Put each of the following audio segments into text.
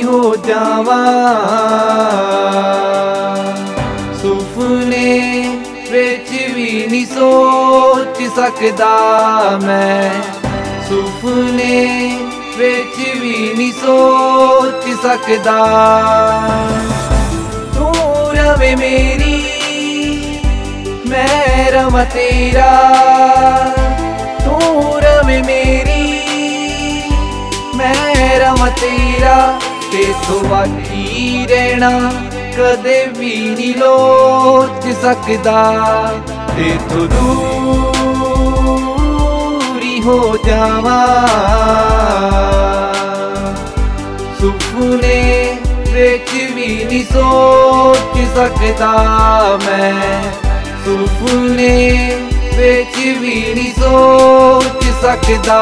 हो जावा। सुपने विच भी नहीं सोच सकदा मैं, सुपने विच भी नहीं सोच सकदा। तू रवे मेरी मैं रवां तेरा, तू रवे मेरी मैं रवां तेरा। तेथों बाकी रहना कदे भी नहीं लोच सकदा, तेथों दूरी हो जावा। सुपने विच भी नहीं सोच सकदा मैं, सुपने विच भी नहीं सोच सकदा।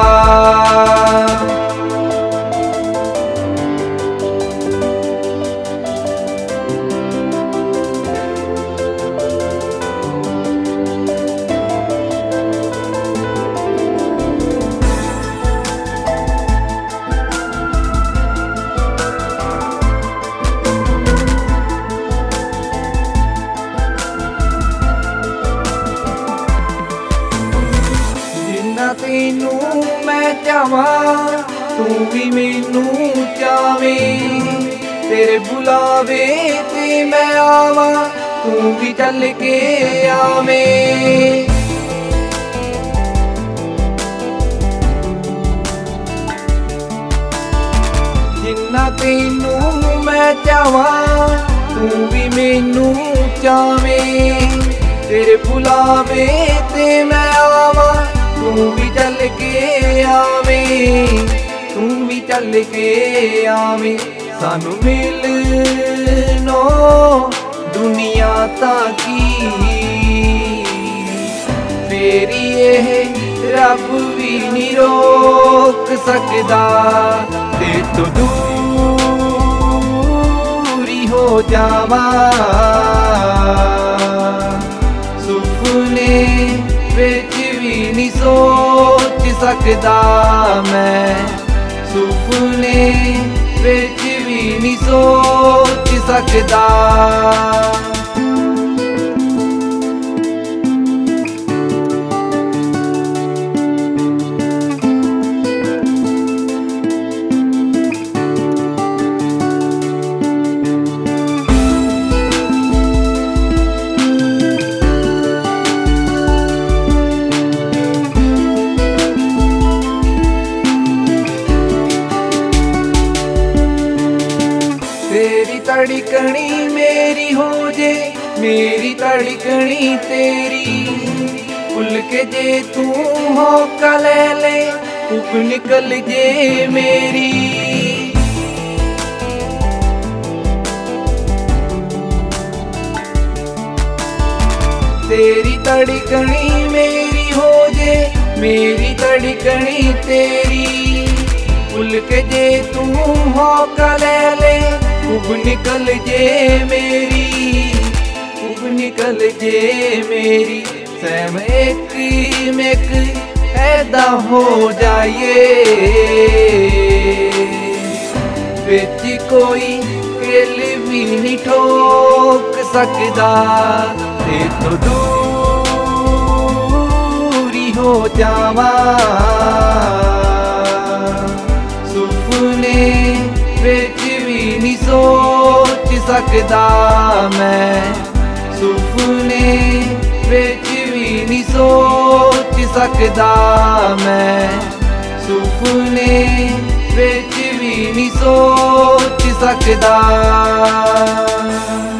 तेनू मैं चावां तू भी मैनू चावे, तेरे बुलावे ते मैं आवां तू भी चल के आवे। जिन्ना तेनू मैं चावां तू भी मैनू चावे, तेरे बुलावे ते मैं आवां तू भी चल के आवे, तू भी चल के आवे। सानू मिलनो दुनिया ताकी फेरी यह रब भी नहीं रोक सकदा, तेथों दूरी हो जावा। सुपने विच भी नहीं सोच सकदा मैं, सुपने विच भी नहीं सोच सकदा। तेरी धड़कनी मेरी हो जे, मेरी धड़कनी तेरी, भुल के जे तू होका ले ले उब निकल जे मेरी। तेरी धड़कनी मेरी हो जे, मेरी धड़कनी तेरी, भुल के जे तू होका ले ले उब निकल जे मेरी, उब निकल जे मेरी। सैम एक मेक ऐदा हो जाइए विच कोई किल भी नहीं ठोक सकदा, तेथों दूरी हो जावा। सुपने विच भी नहीं सोच सकदा मैं, सुपने विच भी नहीं सोच सकदा मैं, सुपने विच भी नहीं सोच सकदा।